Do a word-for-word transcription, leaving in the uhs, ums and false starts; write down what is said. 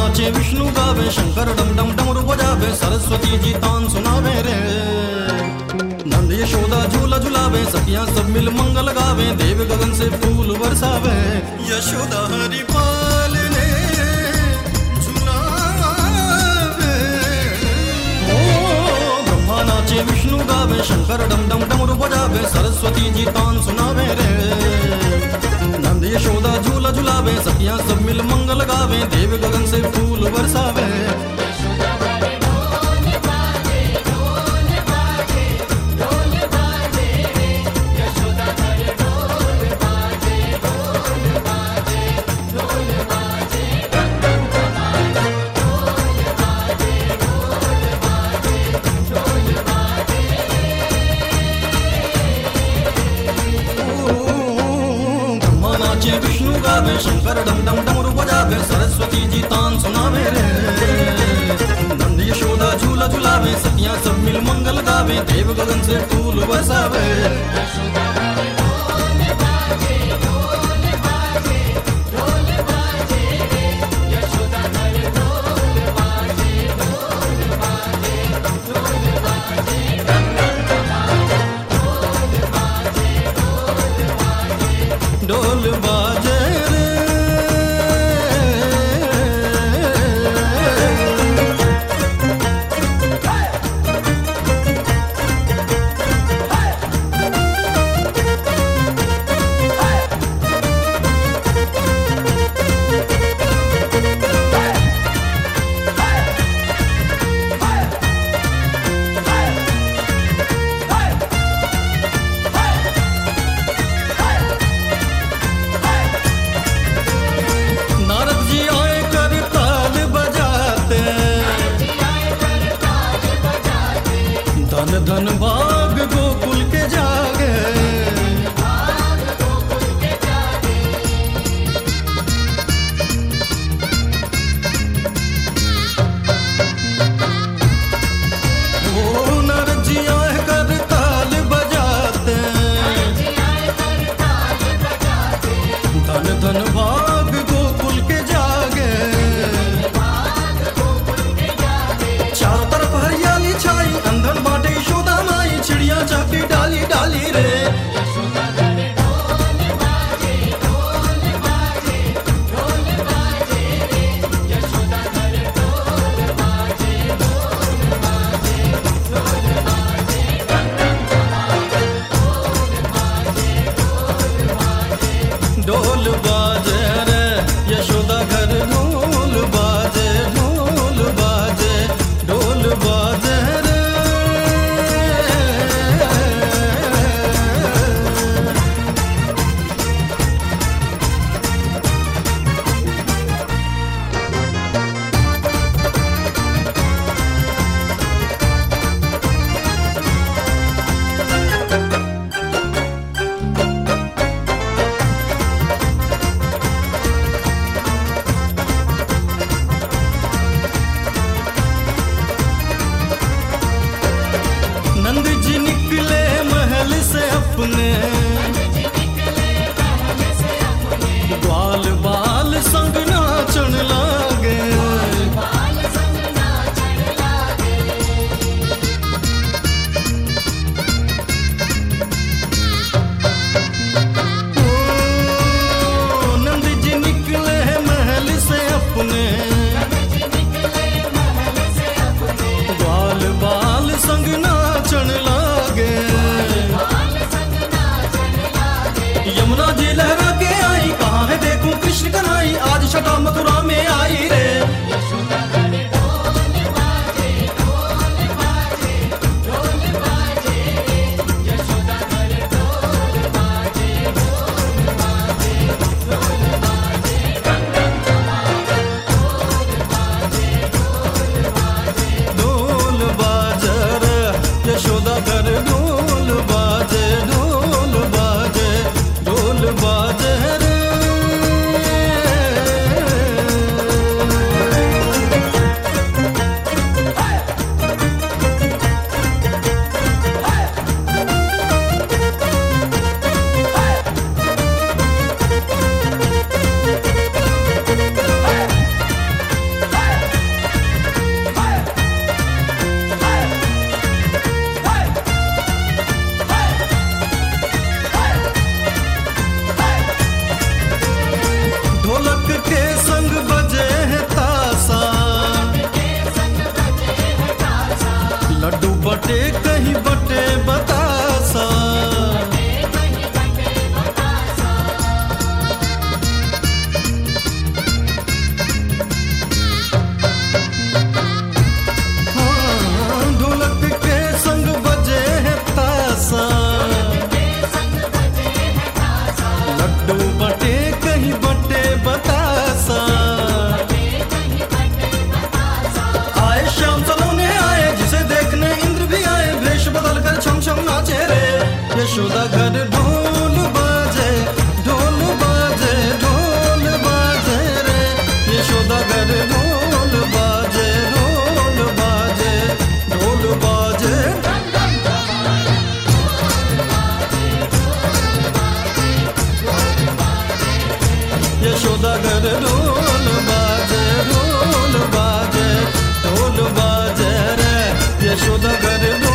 नाचे विष्णु गावे, शंकर डम डम डमरू बजावे, सरस्वती जी तान सुनावे रे। नंद यशोदा झूला झुलावे, सखियां सब मिल मंगल गावे, देव गगन से फूल बरसावे। यशोदा हरि पालने झुलावे। ओ ब्रह्मा नाचे विष्णु गावे, शंकर डम डम डमरू बजावे, सरस्वती जी तान सुनावे रे। नंद यशोदा झूला झुलावे, सखियां सब मिल मंगल गावे, देव गगन से फूल बरसावे। नाचे विष्णु गावे, शंकर डम डम डमरू बजावे, सरस्वती जी तान सुनावे रे। नंद यशोदा झूला झुलावे, सखियां सब मिल मंगल गावे, देव गगन से फूल बरसावे। ढोल बाजे रे। यशोदा घर ढोल बाजे ढोल बाजे ढोल बाजे रे यशोदा घर ढोल